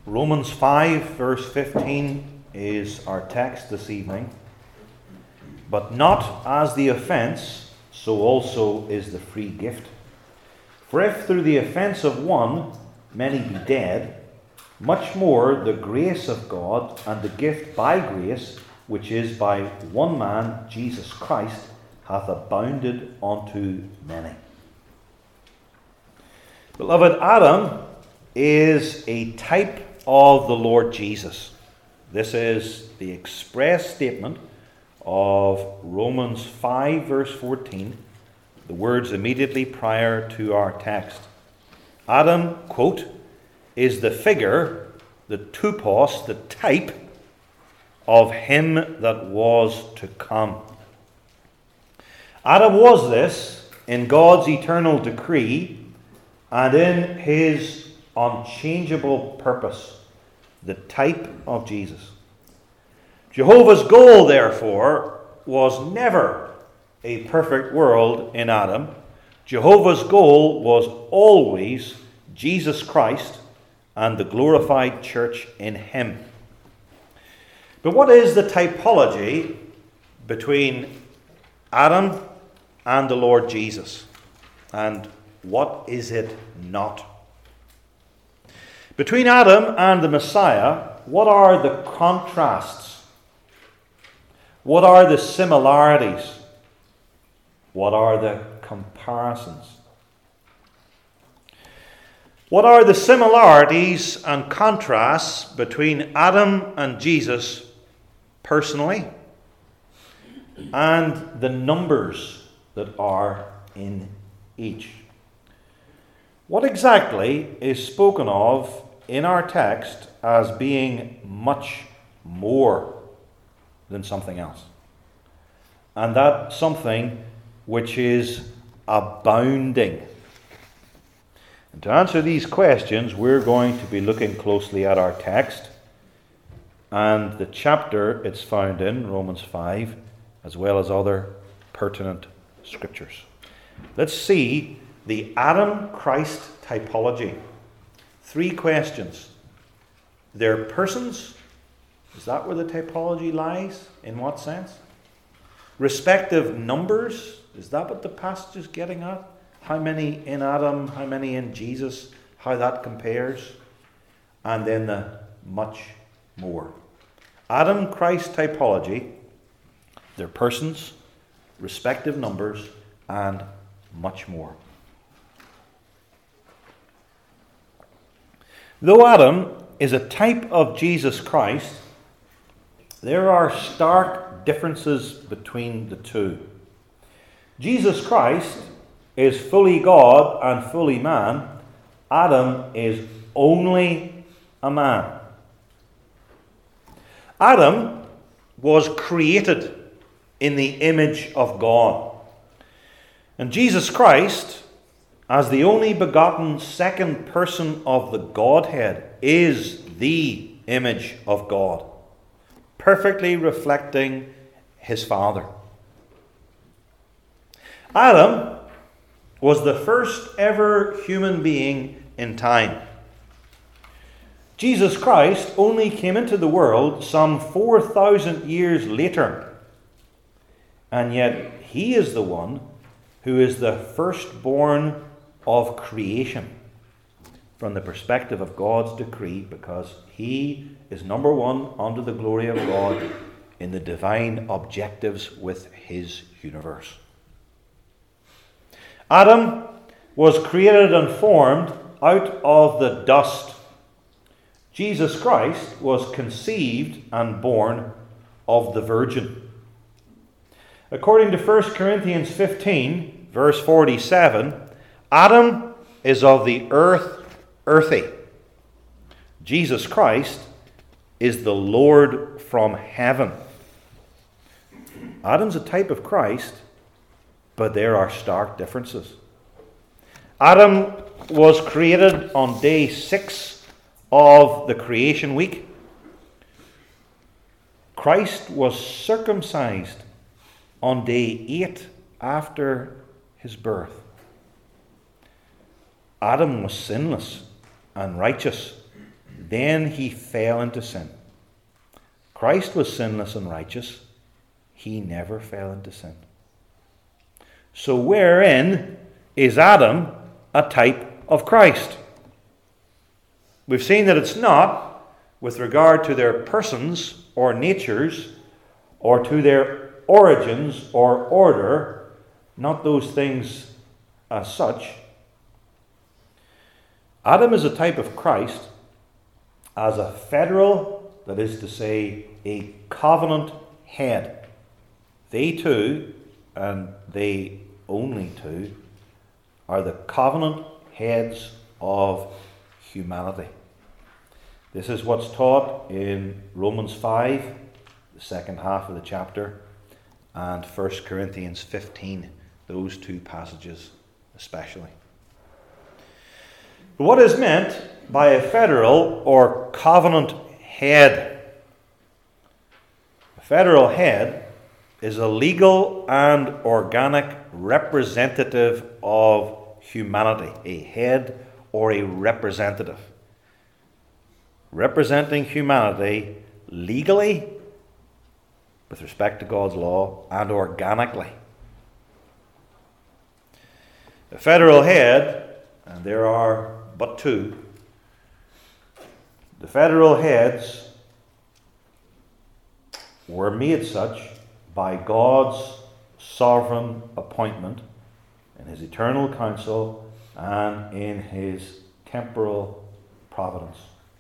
Romans 5 verse 15 is our text this evening. But not as the offence, so also is the free gift. For if through the offence of one many be dead, much more the grace of God and the gift by grace, which is by one man, Jesus Christ, hath abounded unto many. Beloved, Adam is a type of the Lord Jesus. This is the express statement of Romans 5 verse 14, the words immediately prior to our text. Adam, quote, is the figure, the tupos, the type of him that was to come. Adam was this in God's eternal decree and in his unchangeable purpose, the type of Jesus. Jehovah's goal, therefore, was never a perfect world in Adam. Jehovah's goal was always Jesus Christ and the glorified church in him. But what is the typology between Adam and the Lord Jesus? And what is it not? Between Adam and the Messiah, what are the contrasts? What are the similarities? What are the comparisons? What are the similarities and contrasts between Adam and Jesus personally, and the numbers that are in each? What exactly is spoken of in our text as being much more than something else? And that something which is abounding. And to answer these questions, we're going to be looking closely at our text and the chapter it's found in, Romans 5, as well as other pertinent scriptures. Let's see the Adam-Christ typology. 3 questions. Their persons, is that where the typology lies? In what sense? Respective numbers, is that what the passage is getting at? How many in Adam, how many in Jesus, how that compares? And then the much more. Adam-Christ typology, their persons, respective numbers, and much more. Though Adam is a type of Jesus Christ, there are stark differences between the two. Jesus Christ is fully God and fully man. Adam is only a man. Adam was created in the image of God. And Jesus Christ, as the only begotten second person of the Godhead, is the image of God, perfectly reflecting his Father. Adam was the first ever human being in time. Jesus Christ only came into the world some 4,000 years later, and yet he is the one who is the firstborn of creation from the perspective of God's decree, because he is number one under the glory of God in the divine objectives with his universe. Adam was created and formed out of the dust. Jesus Christ was conceived and born of the Virgin. According to 1 Corinthians 15, verse 47, Adam is of the earth, earthy. Jesus Christ is the Lord from heaven. Adam's a type of Christ, but there are stark differences. Adam was created on day 6 of the creation week. Christ was circumcised on day 8 after his birth. Adam was sinless and righteous. then he fell into sin. Christ was sinless and righteous. He never fell into sin. So wherein is Adam a type of Christ? We've seen that it's not with regard to their persons or natures or to their origins or order, not those things as such. Adam is a type of Christ as a federal, that is to say, a covenant head. They two, and they only two, are the covenant heads of humanity. This is what's taught in Romans 5, the second half of the chapter, and 1 Corinthians 15, those two passages especially. But what is meant by a federal or covenant head? A federal head is a legal and organic representative of humanity, a head or a representative, representing humanity legally with respect to God's law and organically. A federal head, and there are but two, the federal heads were made such by God's sovereign appointment in his eternal counsel and in his temporal providence.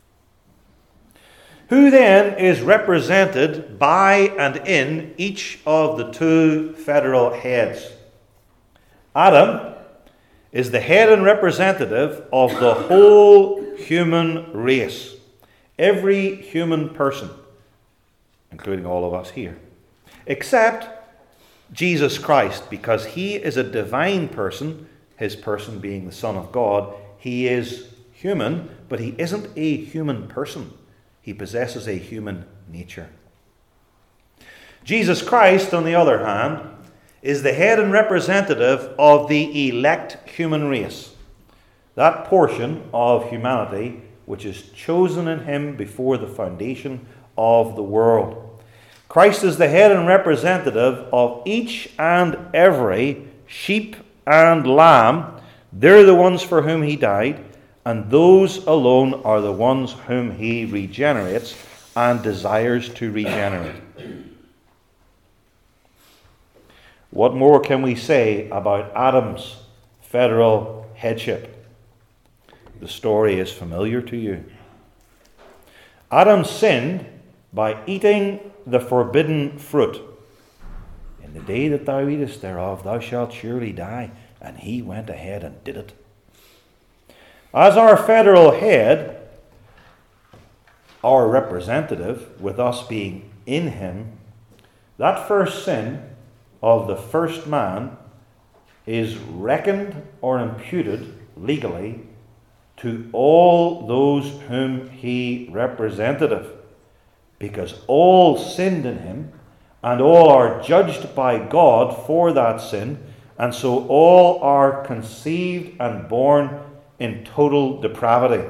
Who then is represented by and in each of the two federal heads? Adam is the head and representative of the whole human race. Every human person, including all of us here, except Jesus Christ, because he is a divine person, his person being the Son of God. He is human, but he isn't a human person. He possesses a human nature. Jesus Christ, on the other hand, is the head and representative of the elect human race, that portion of humanity which is chosen in him before the foundation of the world. Christ is the head and representative of each and every sheep and lamb. They're the ones for whom he died, and those alone are the ones whom he regenerates and desires to regenerate. What more can we say about Adam's federal headship? The story is familiar to you. Adam sinned by eating the forbidden fruit. In the day that thou eatest thereof, thou shalt surely die. And he went ahead and did it. As our federal head, our representative, with us being in him, that first sin of the first man is reckoned or imputed legally to all those whom he represented, because all sinned in him, and all are judged by God for that sin, and so all are conceived and born in total depravity.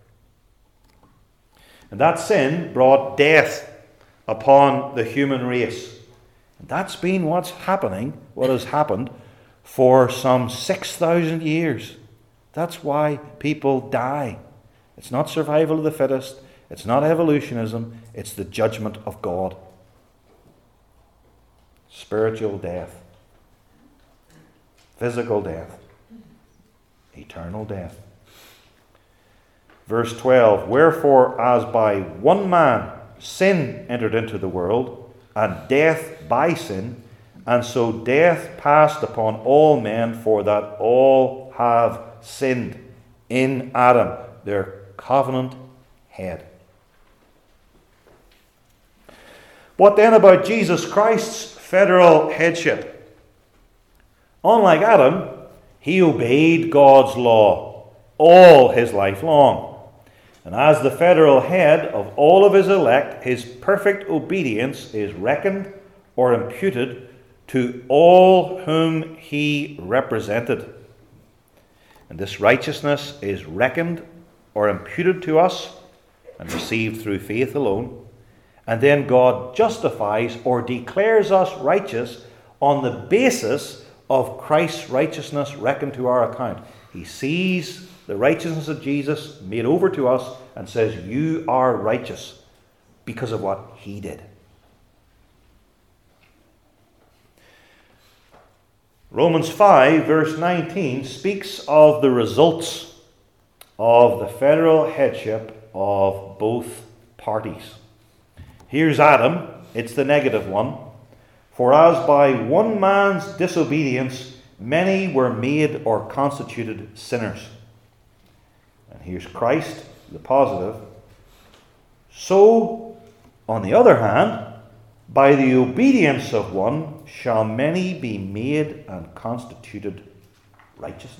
And that sin brought death upon the human race. And that's been what has happened for some 6,000 years. That's why people die. It's not survival of the fittest. It's not evolutionism. It's the judgment of God. Spiritual death. Physical death. Eternal death. Verse 12, wherefore as by one man sin entered into the world, and death by sin, and so death passed upon all men, for that all have sinned in Adam, their covenant head. What then about Jesus Christ's federal headship? Unlike Adam, he obeyed God's law all his life long. And as the federal head of all of his elect, his perfect obedience is reckoned or imputed to all whom he represented. And this righteousness is reckoned or imputed to us and received through faith alone. And then God justifies or declares us righteous on the basis of Christ's righteousness reckoned to our account. He sees the righteousness of Jesus made over to us and says, you are righteous because of what he did. Romans 5 verse 19 speaks of the results of the federal headship of both parties. Here's Adam, it's the negative one. For as by one man's disobedience many were made or constituted sinners. And here's Christ, the positive. So, on the other hand, by the obedience of one shall many be made and constituted righteous.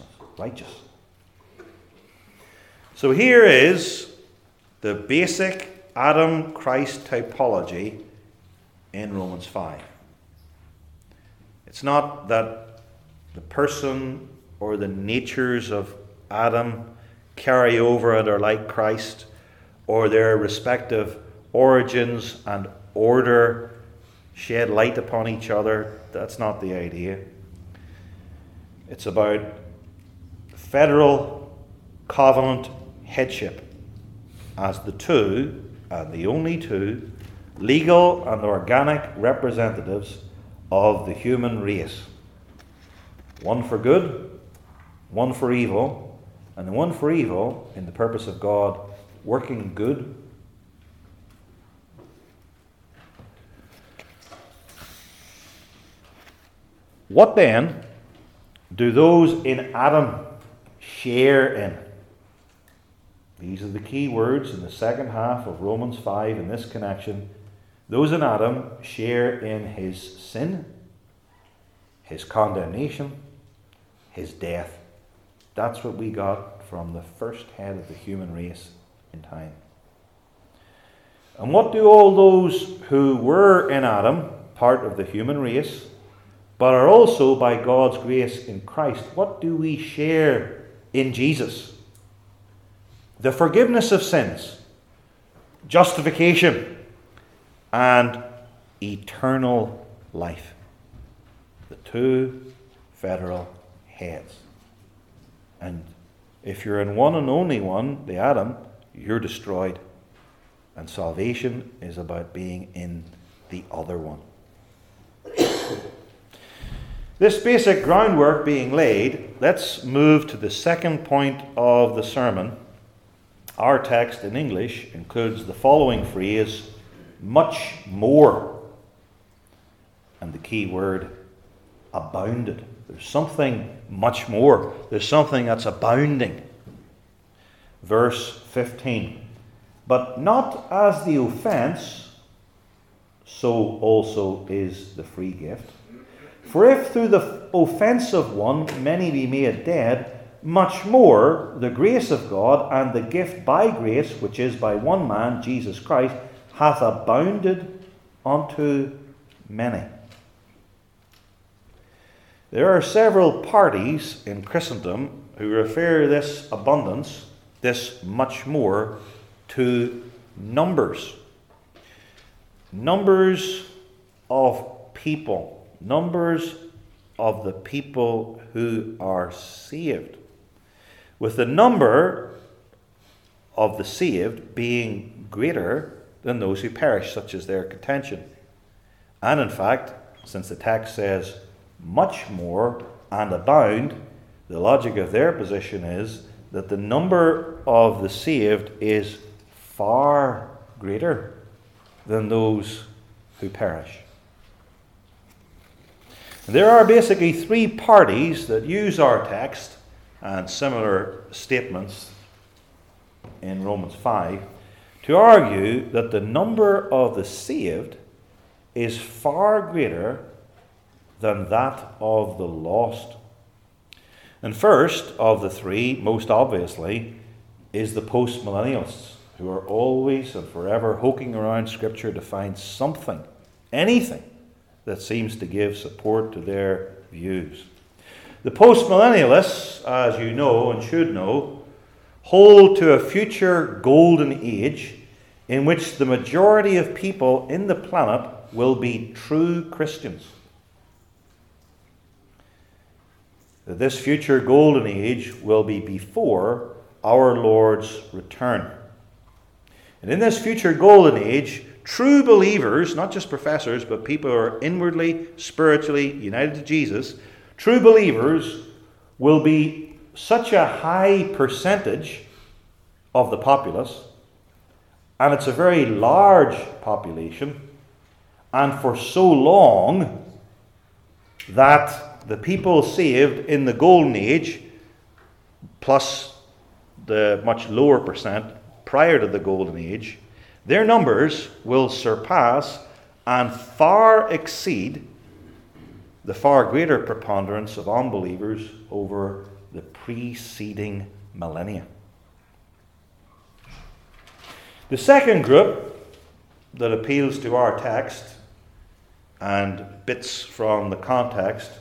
So here is the basic Adam-Christ typology in Romans 5. It's not that the person or the natures of Adam carry over and are like Christ, or their respective origins and order shed light upon each other. That's not the idea. It's about federal covenant headship as the two, and the only two, legal and organic representatives of the human race. One for good, one for evil, and the one for evil in the purpose of God working good. What then do those in Adam share in? These are the key words in the second half of Romans 5 in this connection. Those in Adam share in his sin, his condemnation, his death. That's what we got from the first head of the human race in time. And what do all those who were in Adam, part of the human race, but are also by God's grace in Christ, what do we share in Jesus? The forgiveness of sins, justification, and eternal life. The two federal heads. And if you're in one and only one, the Adam, you're destroyed. And salvation is about being in the other one. This basic groundwork being laid, let's move to the second point of the sermon. Our text in English includes the following phrase, much more. And the key word, abounded. There's something much more. There's something that's abounding. Verse 15. But not as the offense, so also is the free gift. For if through the offense of one many be made dead, much more the grace of God and the gift by grace, which is by one man, Jesus Christ, hath abounded unto many. There are several parties in Christendom who refer this abundance, this much more, to numbers. Numbers of people. Numbers of the people who are saved. With the number of the saved being greater than those who perish, such as their contention. And in fact, since the text says much more and abound, the logic of their position is that the number of the saved is far greater than those who perish. There are basically three parties that use our text and similar statements in Romans 5 to argue that the number of the saved is far greater than that of the lost. And first of the three, most obviously, is the postmillennialists, who are always and forever hoking around Scripture to find something, anything, that seems to give support to their views. The postmillennialists, as you know and should know, hold to a future golden age in which the majority of people in the planet will be true Christians. That this future golden age will be before our Lord's return. And in this future golden age, true believers, not just professors, but people who are inwardly, spiritually united to Jesus, true believers will be such a high percentage of the populace, and it's a very large population, and for so long that the people saved in the golden age, plus the much lower percent prior to the golden age, their numbers will surpass and far exceed the far greater preponderance of unbelievers over the preceding millennia. The second group that appeals to our text and bits from the context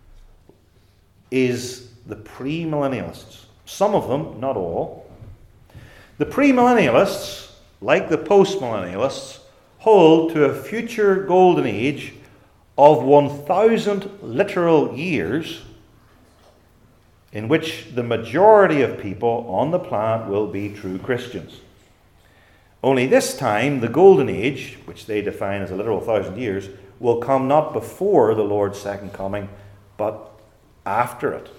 is the premillennialists. Some of them, not all. The premillennialists, like the postmillennialists, hold to a future golden age of 1,000 literal years in which the majority of people on the planet will be true Christians. Only this time, the golden age, which they define as a literal 1,000 years, will come not before the Lord's second coming, but after it.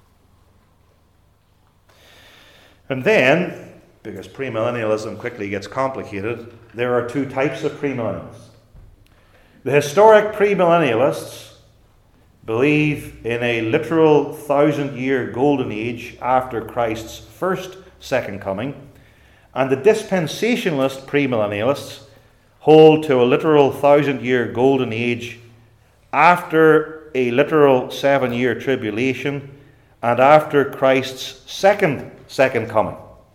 And then, because premillennialism quickly gets complicated, there are two types of premillennialists. The historic premillennialists believe in a literal 1,000-year golden age after Christ's second coming, and the dispensationalist premillennialists hold to a literal 1,000-year golden age after a literal 7-year tribulation and after Christ's second coming.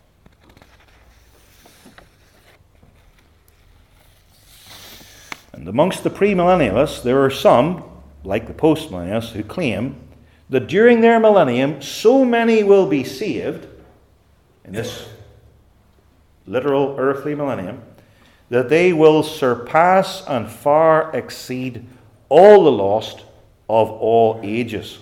And amongst the premillennialists, there are some, like the postmillennialists, who claim that during their millennium, so many will be saved in this literal earthly millennium that they will surpass and far exceed all the lost of all ages.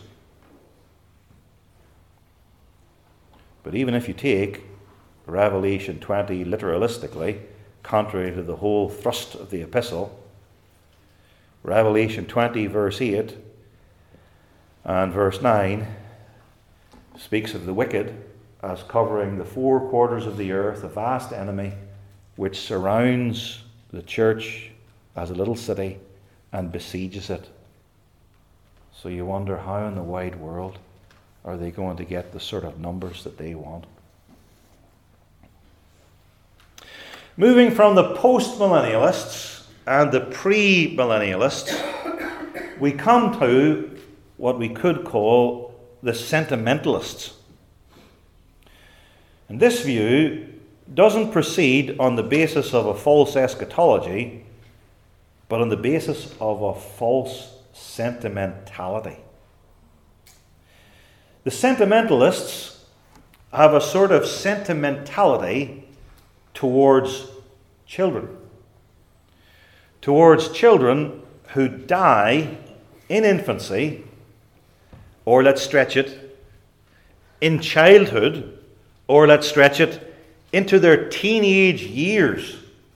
But even if you take Revelation 20 literalistically, contrary to the whole thrust of the epistle, Revelation 20 verse 8 and verse 9 speaks of the wicked as covering the four quarters of the earth, a vast enemy which surrounds the church as a little city and besieges it. So you wonder, how in the wide world are they going to get the sort of numbers that they want? Moving from the post-millennialists and the pre-millennialists, we come to what we could call the sentimentalists. And this view doesn't proceed on the basis of a false eschatology, but on the basis of a false sentimentality. The sentimentalists have a sort of sentimentality towards children. Towards children who die in infancy, or let's stretch it, in childhood, or let's stretch it, into their teenage years.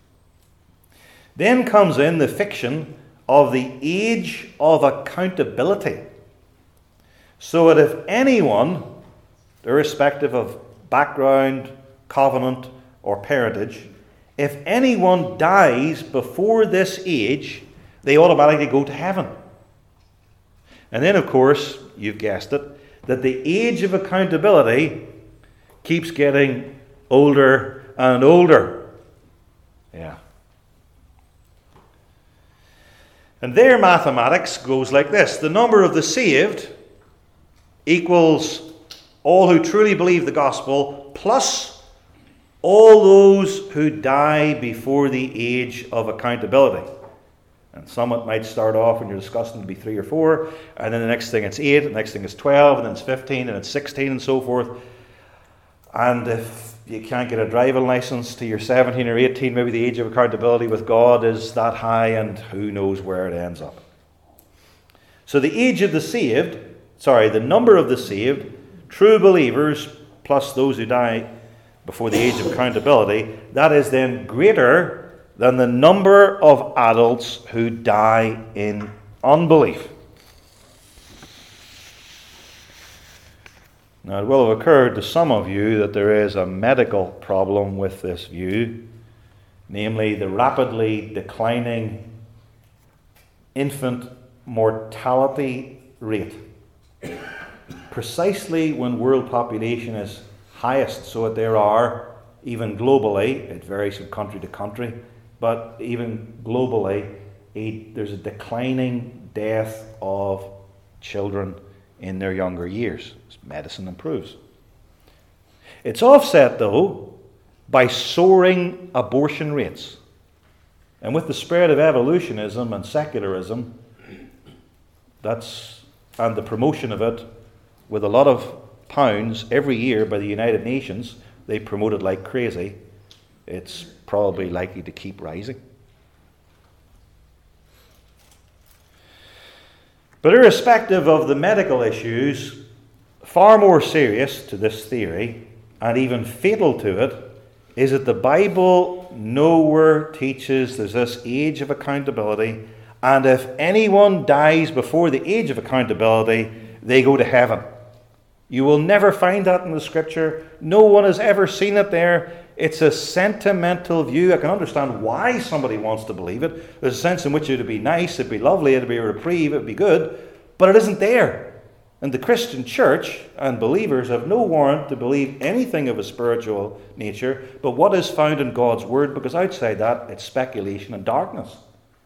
Then comes in the fiction of the age of accountability. So that if anyone, irrespective of background, covenant, or parentage, if anyone dies before this age, they automatically go to heaven. And then, of course, you've guessed it, that the age of accountability keeps getting older and older. Yeah. And their mathematics goes like this. The number of the saved equals all who truly believe the gospel plus all those who die before the age of accountability. And some it might start off when you're discussing to be 3 or 4, and then the next thing it's 8, the next thing is 12, and then it's 15, and it's 16, and so forth. And if you can't get a driving license till you're 17 or 18, maybe the age of accountability with God is that high, and who knows where it ends up. So the number of the saved, true believers, plus those who die before the age of accountability, that is then greater than the number of adults who die in unbelief. Now, it will have occurred to some of you that there is a medical problem with this view, namely the rapidly declining infant mortality rate. Precisely when world population is highest, so that there are, even globally, it varies from country to country, but even globally, there's a declining death of children in their younger years as medicine improves. It's offset, though, by soaring abortion rates. And with the spread of evolutionism and secularism, and the promotion of it with a lot of pounds every year by the United Nations, they promote it like crazy, it's probably likely to keep rising. But irrespective of the medical issues, far more serious to this theory, and even fatal to it, is that the Bible nowhere teaches there's this age of accountability, and if anyone dies before the age of accountability, they go to heaven. You will never find that in the Scripture. No one has ever seen it there. It's a sentimental view. I can understand why somebody wants to believe it. There's a sense in which it would be nice, it'd be lovely, it'd be a reprieve, it'd be good, but it isn't there. And the Christian church and believers have no warrant to believe anything of a spiritual nature but what is found in God's Word, because outside that, it's speculation and darkness.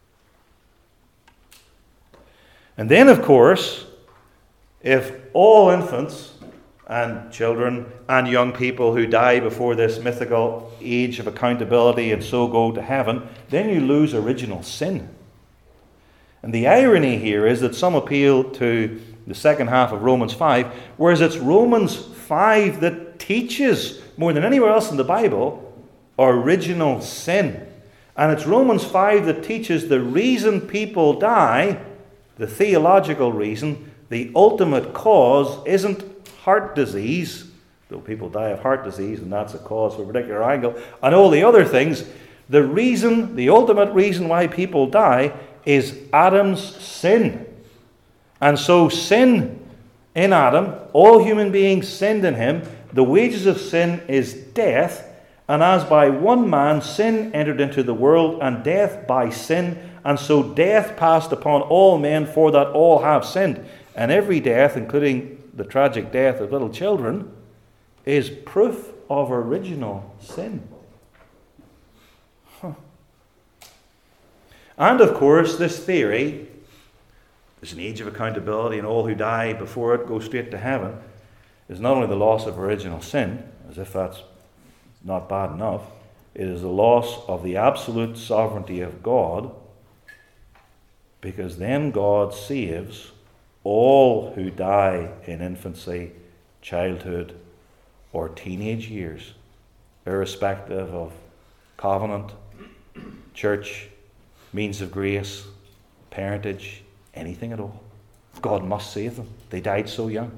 And then, of course, if all infants and children and young people who die before this mythical age of accountability and so go to heaven, then you lose original sin. And the irony here is that some appeal to the second half of Romans 5, whereas it's Romans 5 that teaches, more than anywhere else in the Bible, original sin. And it's Romans 5 that teaches the reason people die, the theological reason, the ultimate cause isn't heart disease, though people die of heart disease, and that's a cause for a particular angle, and all the other things. The reason, the ultimate reason why people die is Adam's sin. And so sin in Adam, all human beings sinned in him. The wages of sin is death, and as by one man sin entered into the world, and death by sin, and so death passed upon all men, for that all have sinned. And every death, including the tragic death of little children, is proof of original sin. And of course, this theory, there's an age of accountability and all who die before it go straight to heaven, is not only the loss of original sin, as if that's not bad enough, it is the loss of the absolute sovereignty of God, because then God saves all who die in infancy, childhood, or teenage years, irrespective of covenant, church, means of grace, parentage, anything at all. God must save them. They died so young.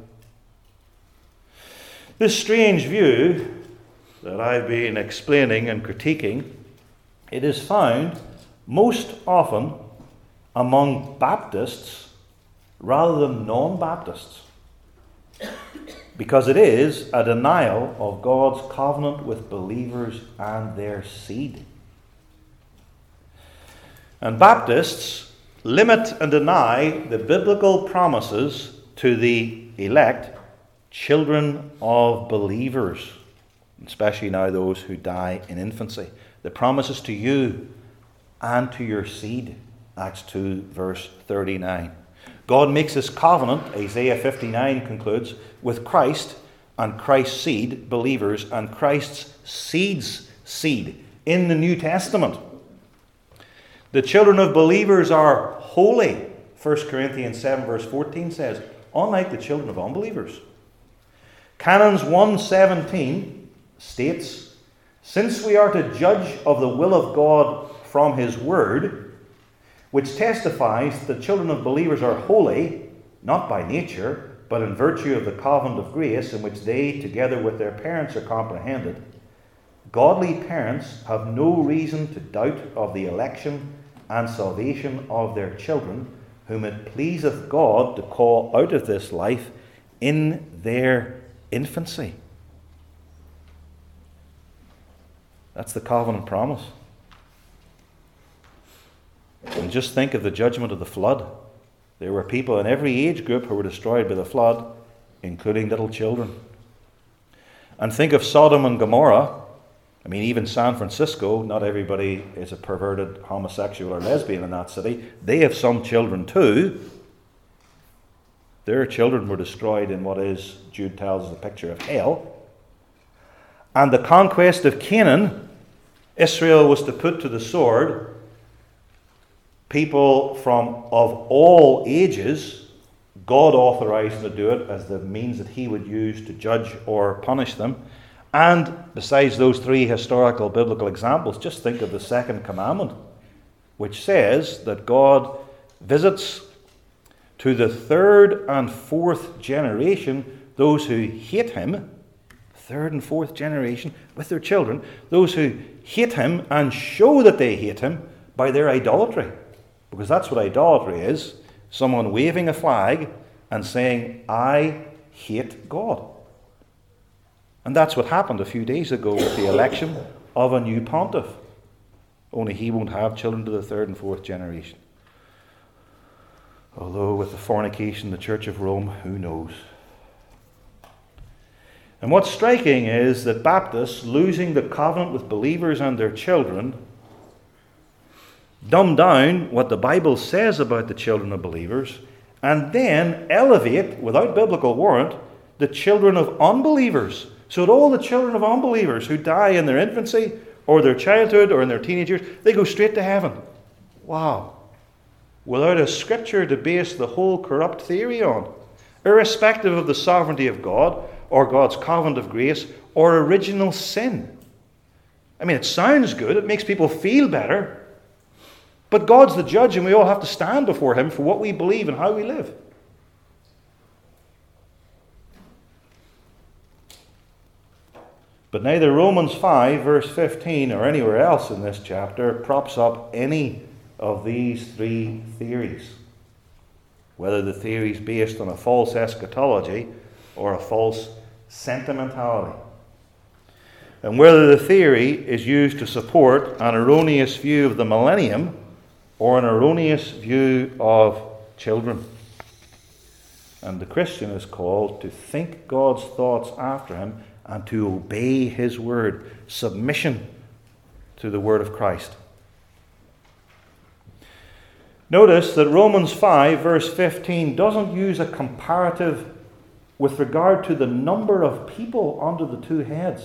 This strange view that I've been explaining and critiquing, it is found most often among Baptists rather than non-Baptists, because it is a denial of God's covenant with believers and their seed. And Baptists limit and deny the biblical promises to the elect, children of believers, especially now those who die in infancy. The promises to you and to your seed, Acts 2 verse 39. God makes this covenant, Isaiah 59 concludes, with Christ and Christ's seed, believers, and Christ's seed's seed in the New Testament. The children of believers are holy, 1 Corinthians 7 verse 14 says, unlike the children of unbelievers. Canons 1:17 states, "Since we are to judge of the will of God from his word, which testifies that the children of believers are holy, not by nature, but in virtue of the covenant of grace in which they, together with their parents, are comprehended, godly parents have no reason to doubt of the election and salvation of their children, whom it pleaseth God to call out of this life in their infancy." That's the covenant promise. And just think of the judgment of the flood. There were people in every age group who were destroyed by the flood, including little children. And think of Sodom and Gomorrah. I mean, even San Francisco, not everybody is a perverted homosexual or lesbian in that city. They have some children too. Their children were destroyed in what is, Jude tells us, a picture of hell. And the conquest of Canaan, Israel was to put to the sword people of all ages. God authorized them to do it as the means that he would use to judge or punish them. And besides those three historical biblical examples, just think of the second commandment, which says that God visits to the third and fourth generation those who hate him, third and fourth generation with their children, those who hate him and show that they hate him by their idolatry. Because that's what idolatry is, someone waving a flag and saying, "I hate God." And that's what happened a few days ago with the election of a new pontiff. Only he won't have children to the third and fourth generation. Although with the fornication, the Church of Rome, who knows? And what's striking is that Baptists, losing the covenant with believers and their children, dumb down what the Bible says about the children of believers, and then elevate, without biblical warrant, the children of unbelievers. So that all the children of unbelievers who die in their infancy, or their childhood, or in their teenage years, they go straight to heaven. Wow. Without a scripture to base the whole corrupt theory on, irrespective of the sovereignty of God, or God's covenant of grace, or original sin. I mean, it sounds good, it makes people feel better, but God's the judge and we all have to stand before him for what we believe and how we live. But neither Romans 5 verse 15 or anywhere else in this chapter props up any of these three theories. Whether the theory is based on a false eschatology or a false sentimentality. And whether the theory is used to support an erroneous view of the millennium or an erroneous view of children. And the Christian is called to think God's thoughts after him and to obey his word. Submission to the word of Christ. Notice that Romans 5 verse 15 doesn't use a comparative with regard to the number of people under the two heads,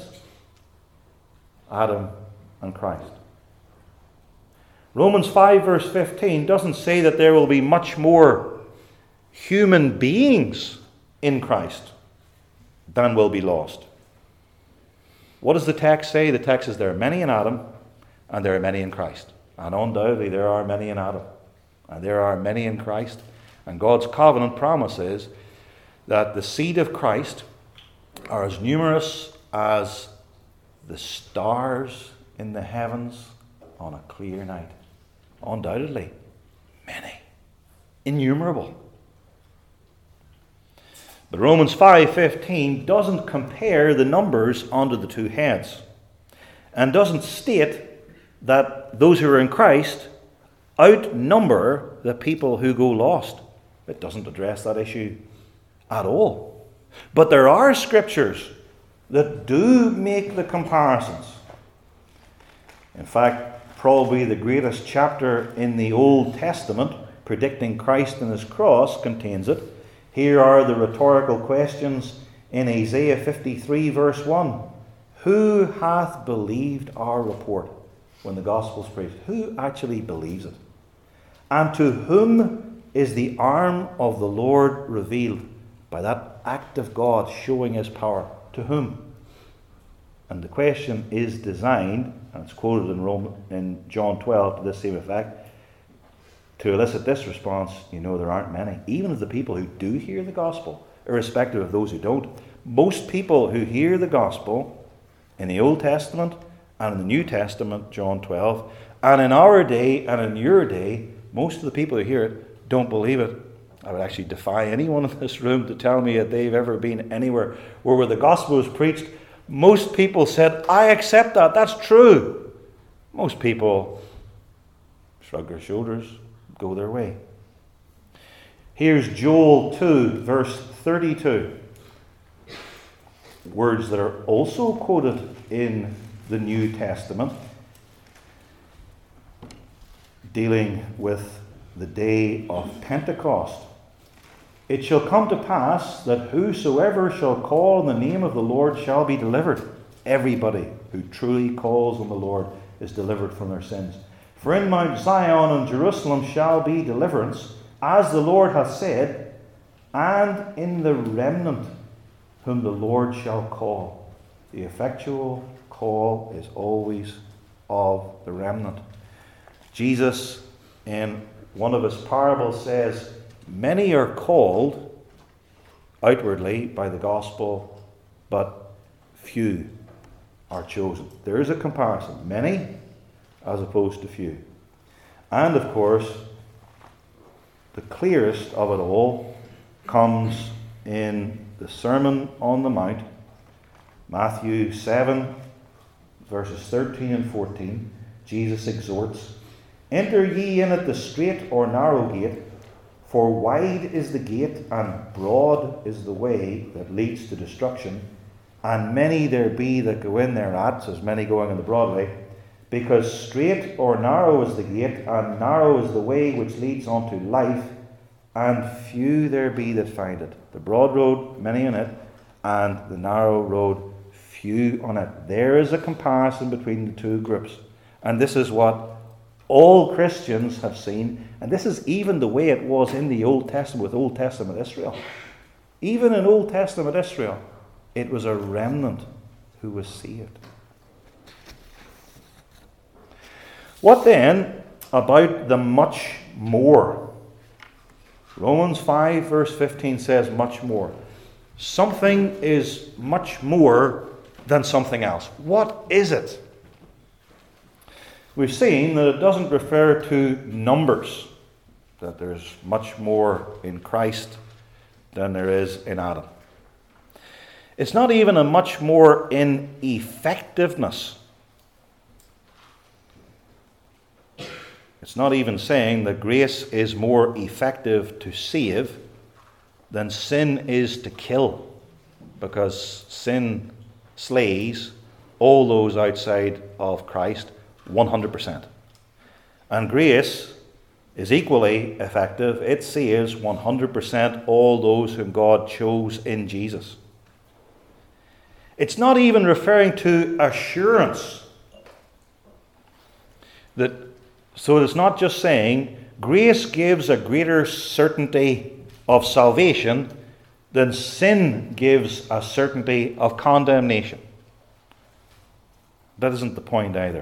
Adam and Christ. Romans 5 verse 15 doesn't say that there will be much more human beings in Christ than will be lost. What does the text say? The text says there are many in Adam and there are many in Christ. And undoubtedly there are many in Adam and there are many in Christ. And God's covenant promise is that the seed of Christ are as numerous as the stars in the heavens on a clear night. Undoubtedly, many, innumerable. But Romans 5:15 doesn't compare the numbers under the two heads and doesn't state that those who are in Christ outnumber the people who go lost. It doesn't address that issue at all. But there are scriptures that do make the comparisons. In fact, probably the greatest chapter in the Old Testament predicting Christ and his cross contains it. Here are the rhetorical questions in Isaiah 53 verse 1. Who hath believed our report when the gospel is preached? Who actually believes it? And to whom is the arm of the Lord revealed? By that act of God showing his power. To whom? And the question is designed, and it's quoted in John 12 to this same effect, to elicit this response: there aren't many. Even of the people who do hear the gospel, irrespective of those who don't. Most people who hear the gospel in the Old Testament and in the New Testament, John 12, and in our day and in your day, most of the people who hear it don't believe it. I would actually defy anyone in this room to tell me that they've ever been anywhere where the gospel was preached, most people said, "I accept that, that's true." Most people shrug their shoulders, go their way. Here's Joel 2, verse 32. Words that are also quoted in the New Testament, dealing with the day of Pentecost. "It shall come to pass that whosoever shall call on the name of the Lord shall be delivered." Everybody who truly calls on the Lord is delivered from their sins. "For in Mount Zion and Jerusalem shall be deliverance, as the Lord hath said, and in the remnant whom the Lord shall call." The effectual call is always of the remnant. Jesus, in one of his parables, says, "Many are called outwardly by the gospel, but few are chosen." There is a comparison. Many as opposed to few. And of course, the clearest of it all comes in the Sermon on the Mount, Matthew 7, verses 13 and 14. Jesus exhorts, "Enter ye in at the strait or narrow gate, for wide is the gate and broad is the way that leads to destruction, and many there be that go in thereat," says many going in the broad way, "because strait or narrow is the gate, and narrow is the way which leads unto life, and few there be that find it." The broad road, many in it, and the narrow road, few on it. There is a comparison between the two groups. And this is what all Christians have seen, and this is even the way it was in the Old Testament with Old Testament Israel. Even in Old Testament Israel, it was a remnant who was saved. What then about the much more? Romans 5 verse 15 says much more. Something is much more than something else. What is it? We've seen that it doesn't refer to numbers, that there's much more in Christ than there is in Adam. It's not even a much more in effectiveness. It's not even saying that grace is more effective to save than sin is to kill, because sin slays all those outside of Christ 100%. And grace is equally effective. It saves 100% all those whom God chose in Jesus. It's not even referring to assurance. So it's not just saying grace gives a greater certainty of salvation than sin gives a certainty of condemnation. That isn't the point either.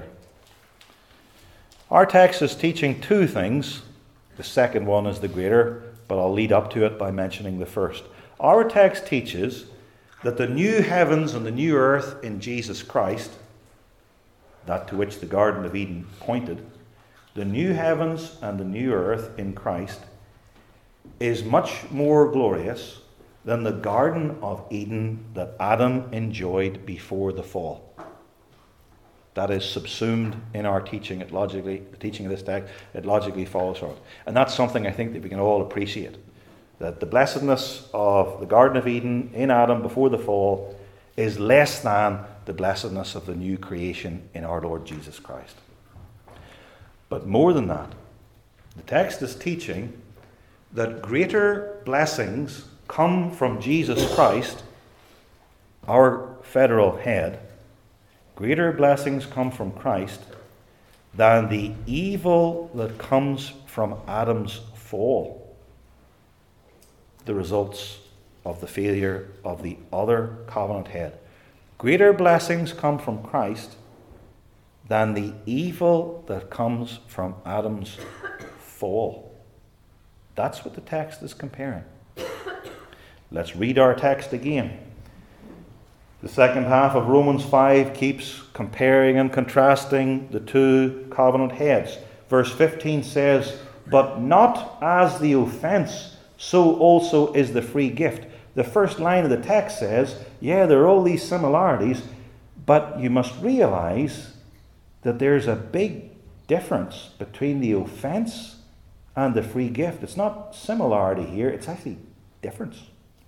Our text is teaching two things. The second one is the greater, but I'll lead up to it by mentioning the first. Our text teaches that the new heavens and the new earth in Jesus Christ, that to which the Garden of Eden pointed, the new heavens and the new earth in Christ is much more glorious than the Garden of Eden that Adam enjoyed before the fall. That is subsumed in our teaching. The teaching of this text, it logically follows from it. And that's something I think that we can all appreciate. That the blessedness of the Garden of Eden in Adam before the fall is less than the blessedness of the new creation in our Lord Jesus Christ. But more than that, the text is teaching that greater blessings come from Jesus Christ, our federal head. Greater blessings come from Christ than the evil that comes from Adam's fall, the results of the failure of the other covenant head. Greater blessings come from Christ than the evil that comes from Adam's fall. That's what the text is comparing. Let's read our text again. The second half of Romans 5 keeps comparing and contrasting the two covenant heads. Verse 15 says, "But not as the offense, so also is the free gift." The first line of the text says, yeah, there are all these similarities, but you must realize that there's a big difference between the offense and the free gift. It's not similarity here, it's actually difference.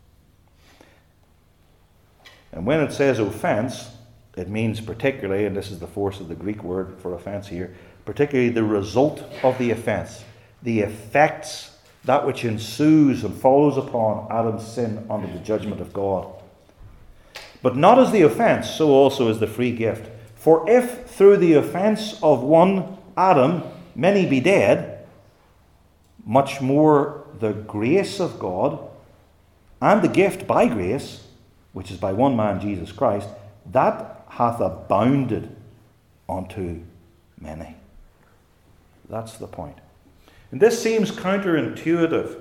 And when it says offense, it means particularly, and this is the force of the Greek word for offense here, particularly the result of the offense, the effects, that which ensues and follows upon Adam's sin under the judgment of God. But not as the offense, so also is the free gift. For if through the offense of one Adam many be dead, much more the grace of God and the gift by grace, which is by one man Jesus Christ, that hath abounded unto many. That's the point. And this seems counterintuitive,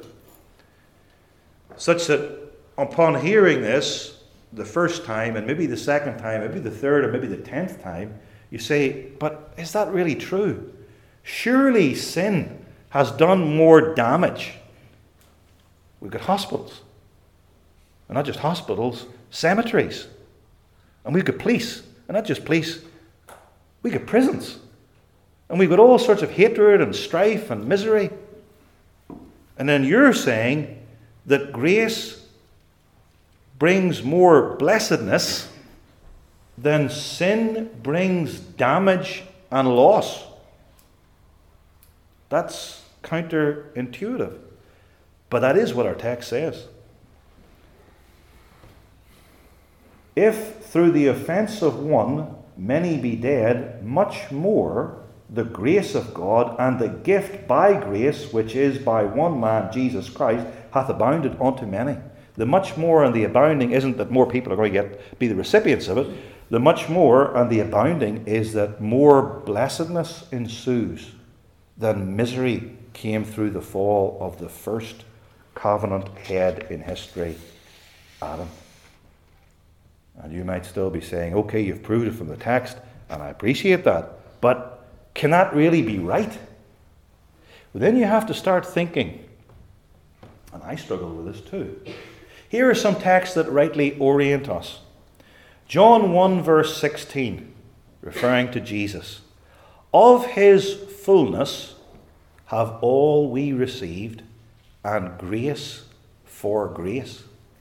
such that upon hearing this the first time, and maybe the second time, maybe the third, or maybe the 10th time, you say, but is that really true? Surely sin has done more damage. We've got hospitals, and not just hospitals, cemeteries. And we've got police, and not just police, we've got prisons. And we've got all sorts of hatred and strife and misery. And then you're saying that grace brings more blessedness than sin brings damage and loss. That's counterintuitive. But that is what our text says. If through the offense of one many be dead, much more the grace of God and the gift by grace, which is by one man, Jesus Christ, hath abounded unto many. The much more and the abounding isn't that more people are going to be the recipients of it. The much more and the abounding is that more blessedness ensues than misery came through the fall of the first covenant head in history, Adam. And you might still be saying, okay, you've proved it from the text, and I appreciate that, but can that really be right? Well, then you have to start thinking, and I struggle with this too. Here are some texts that rightly orient us. John 1 verse 16, referring to Jesus. Of his fullness have all we received, and grace for grace.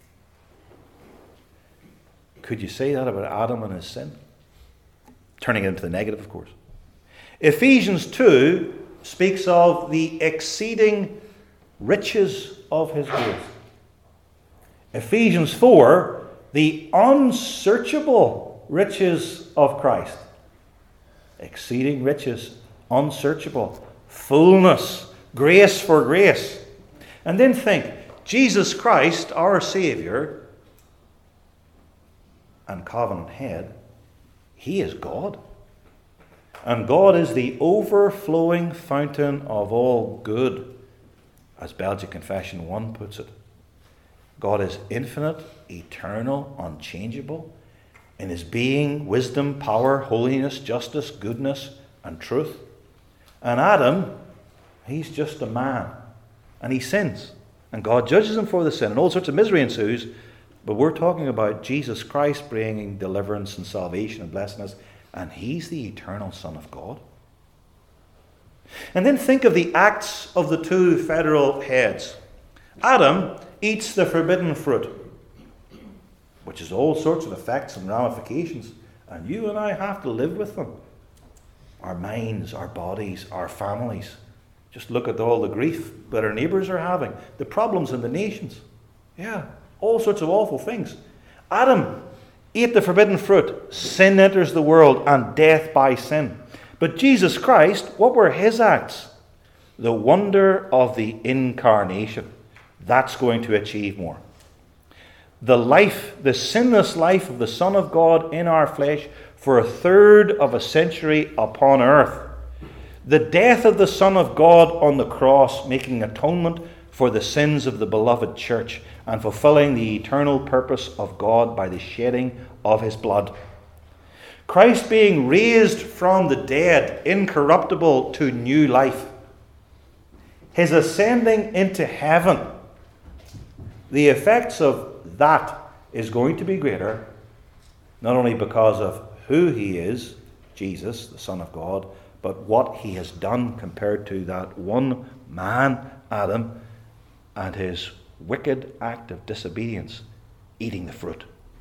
Could you say that about Adam and his sin? Turning it into the negative, of course. Ephesians 2 speaks of the exceeding riches of his grace. Ephesians 4, the unsearchable riches of Christ. Exceeding riches, unsearchable, fullness, grace for grace. And then think, Jesus Christ, our Saviour and covenant head, he is God. And God is the overflowing fountain of all good, as Belgic Confession 1 puts it. God is infinite, eternal, unchangeable in his being, wisdom, power, holiness, justice, goodness, and truth. And Adam, he's just a man, and he sins. And God judges him for the sin, and all sorts of misery ensues. But we're talking about Jesus Christ bringing deliverance and salvation and blessedness, and he's the eternal Son of God. And then think of the acts of the two federal heads. Adam eats the forbidden fruit, which has all sorts of effects and ramifications, and you and I have to live with them. Our minds, our bodies, our families. Just look at all the grief that our neighbours are having, the problems in the nations. Yeah, all sorts of awful things. Adam ate the forbidden fruit. Sin enters the world, and death by sin. But Jesus Christ, what were his acts? The wonder of the incarnation. That's going to achieve more. the life, the sinless life of the Son of God in our flesh for 1/3 of a century upon earth. The death of the Son of God on the cross, making atonement for the sins of the beloved church and fulfilling the eternal purpose of God by the shedding of his blood. Christ being raised from the dead, incorruptible to new life. His ascending into heaven. The effects of that is going to be greater, not only because of who he is, Jesus, the Son of God, but what he has done compared to that one man, Adam, and his wicked act of disobedience, eating the fruit.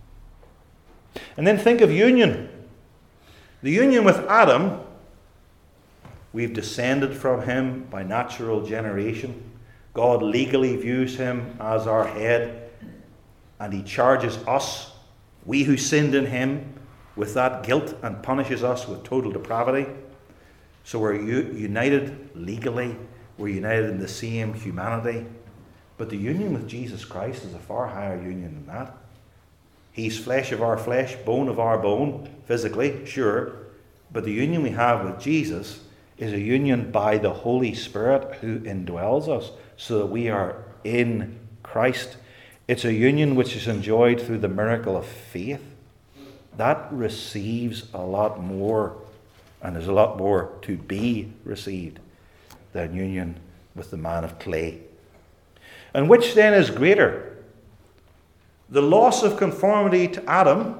And then think of union. The union with Adam, we've descended from him by natural generation. God legally views him as our head, and he charges us, we who sinned in him, with that guilt and punishes us with total depravity. So we're united legally, we're united in the same humanity. But the union with Jesus Christ is a far higher union than that. He's flesh of our flesh, bone of our bone, physically, sure. But the union we have with Jesus is a union by the Holy Spirit who indwells us, so that we are in Christ. It's a union which is enjoyed through the miracle of faith. That receives a lot more, and there's a lot more to be received than union with the man of clay. And which then is greater? The loss of conformity to Adam,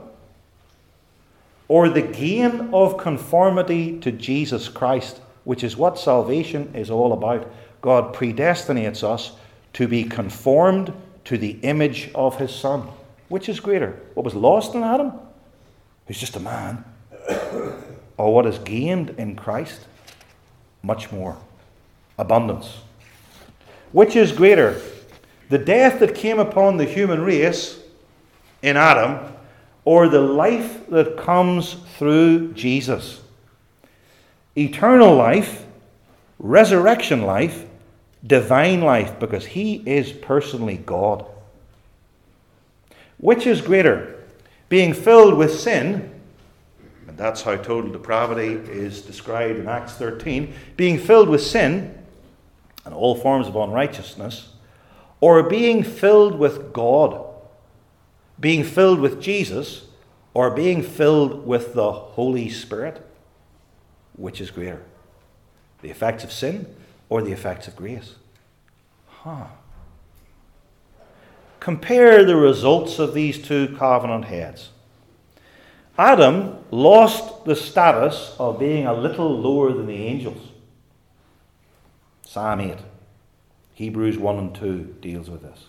or the gain of conformity to Jesus Christ, which is what salvation is all about. God predestinates us to be conformed to the image of his Son. Which is greater? What was lost in Adam, who's just a man, or what is gained in Christ? Much more. Abundance. Which is greater? The death that came upon the human race in Adam, or the life that comes through Jesus? Eternal life, resurrection life, divine life, because he is personally God. Which is greater? Being filled with sin, and that's how total depravity is described in Acts 13, being filled with sin and all forms of unrighteousness, or being filled with God, being filled with Jesus, or being filled with the Holy Spirit? Which is greater? The effects of sin or the effects of grace? Compare the results of these two covenant heads. Adam lost the status of being a little lower than the angels. Psalm 8, Hebrews 1 and 2 deals with this.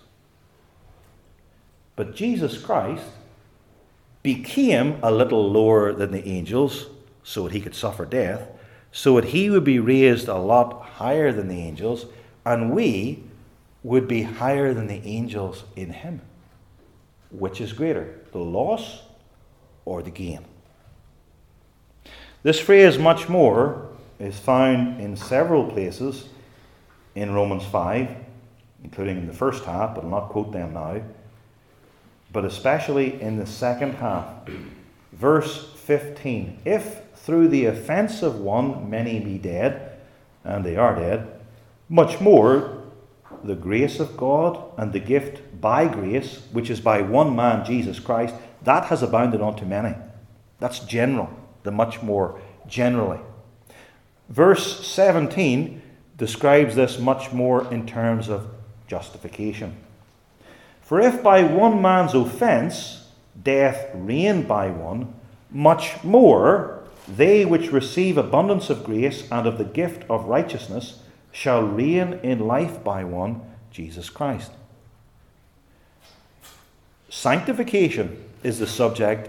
But Jesus Christ became a little lower than the angels so that he could suffer death, so that he would be raised a lot higher than the angels, and we would be higher than the angels in him. Which is greater, the loss or the gain? This phrase, much more, is found in several places in Romans 5, including in the first half, but I'll not quote them now, but especially in the second half. Verse 15, if through the offense of one many be dead, and they are dead, much more the grace of God and the gift by grace, which is by one man, Jesus Christ, that has abounded unto many. That's general, the much more generally. Verse 17 describes this much more in terms of justification. For if by one man's offence death reigned by one, much more they which receive abundance of grace and of the gift of righteousness shall reign in life by one, Jesus Christ. Sanctification is the subject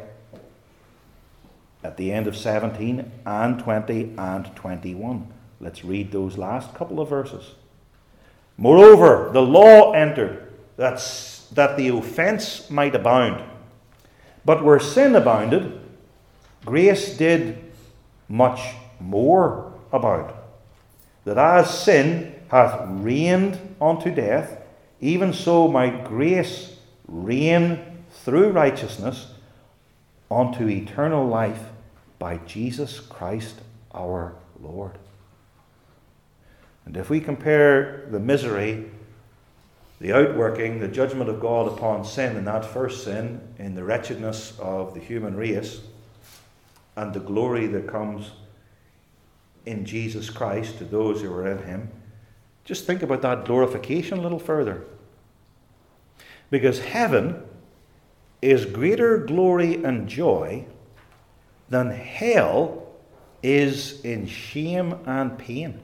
at the end of 17 and 20 and 21. Let's read those last couple of verses. Moreover, the law entered that the offence might abound. But where sin abounded, grace did much more abound. That as sin hath reigned unto death, even so might grace reign through righteousness unto eternal life by Jesus Christ our Lord. And if we compare the misery, the outworking, the judgment of God upon sin in that first sin, in the wretchedness of the human race, and the glory that comes in Jesus Christ to those who are in him, just think about that glorification a little further. Because heaven is greater glory and joy than hell is in shame and pain.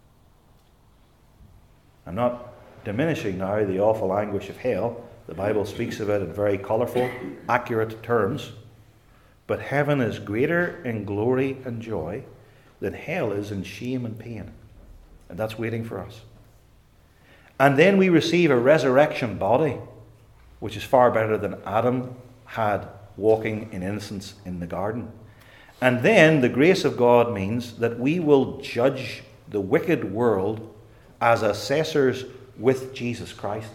I'm not diminishing now the awful anguish of hell. The Bible speaks of it in very colourful, accurate terms. But heaven is greater in glory and joy than hell is in shame and pain. And that's waiting for us. And then we receive a resurrection body, which is far better than Adam had walking in innocence in the garden. And then the grace of God means that we will judge the wicked world as assessors with Jesus Christ.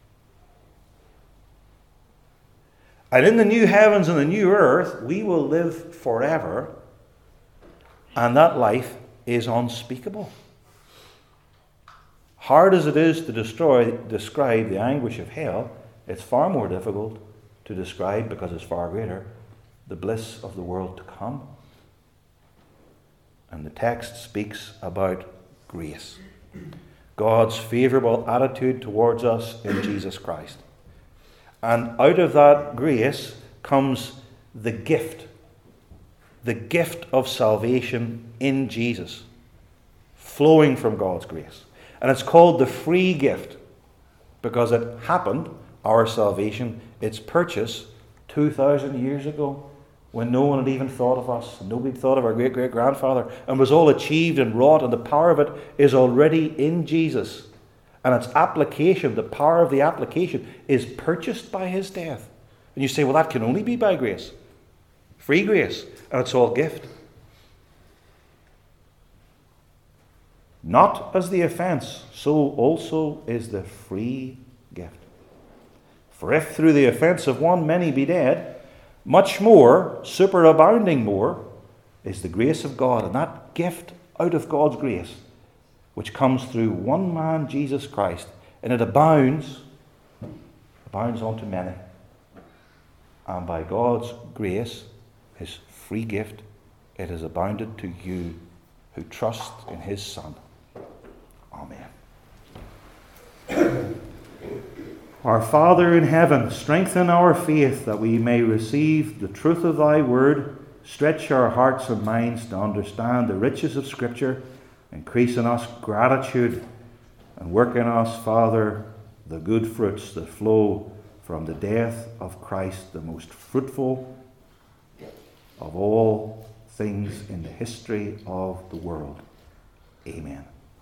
And in the new heavens and the new earth, we will live forever. And that life is unspeakable. Hard as it is to describe the anguish of hell, it's far more difficult to describe, because it's far greater, the bliss of the world to come. And the text speaks about grace. God's favourable attitude towards us in Jesus Christ. And out of that grace comes the gift of salvation in Jesus, flowing from God's grace. And it's called the free gift because it happened, our salvation, its purchase, 2,000 years ago, when no one had even thought of us. Nobody thought of our great-great-grandfather, and was all achieved and wrought, and the power of it is already in Jesus. And its application, the power of the application, is purchased by his death. And you say, well, that can only be by grace. Free grace. And it's all gift. Not as the offence, so also is the free gift. For if through the offence of one many be dead, much more, superabounding more, is the grace of God. And that gift out of God's grace, which comes through one man, Jesus Christ, and it abounds unto many. And by God's grace, his free gift, it has abounded to you who trust in his Son. Amen. Our Father in heaven, strengthen our faith that we may receive the truth of thy word, stretch our hearts and minds to understand the riches of Scripture, increase in us gratitude, and work in us, Father, the good fruits that flow from the death of Christ, the most fruitful of all things in the history of the world. Amen.